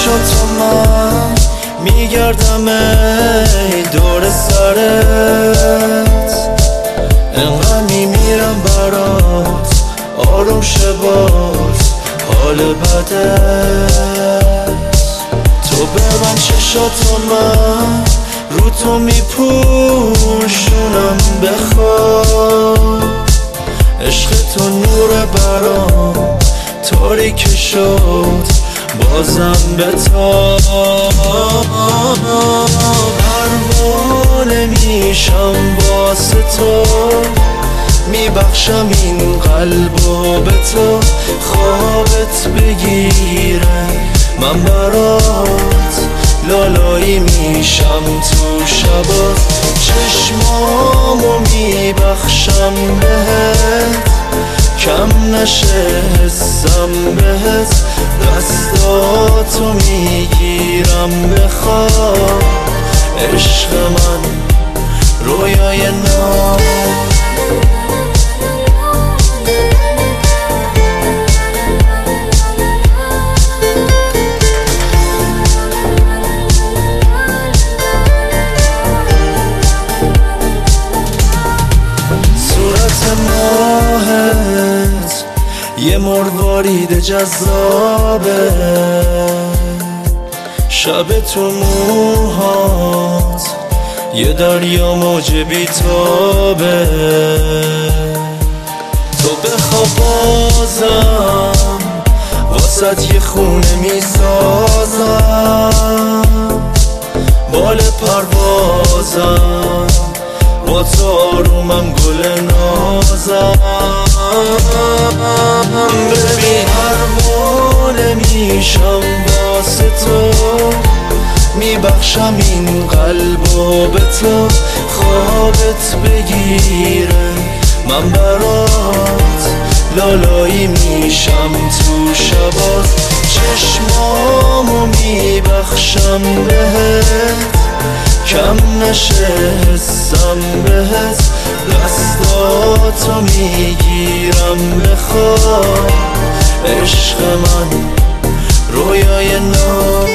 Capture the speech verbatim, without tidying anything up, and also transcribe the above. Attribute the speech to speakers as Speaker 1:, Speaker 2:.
Speaker 1: چشاتو من میگردم ای دور سرت، انقدر میمیرم برات آروم شه باز حال بدت. تو ببند چشاتو من رو تو میپوشونم بخواب، عشق تو نور برام تاریک شد بازم بتاب. پروانه میشم واسه تو، میبخشم این قلبو به تو، خوابت بگیره من برات لالایی میشم تو شبات. چشمامو میبخشم بهت کم نشه حسم بهت، دستاتو میگیرم بخواب عشق من رویای نام. ماهت یه مروارید جذابه، شب تو موهات یه دریا موج بیتابه. تو بخواب بازم واسه یه خونه میسازم، بال پروازم با تو آرومم گل نازم. ببین پروانه میشم واسه تو، میبخشم این قلبو به تو، خوابت بگیره من برات لالایی میشم تو شبات. چشمامو میبخشم بهت کم نشه حسم بهت، دستاتو میگیرم بخواب عشق من رویای نام.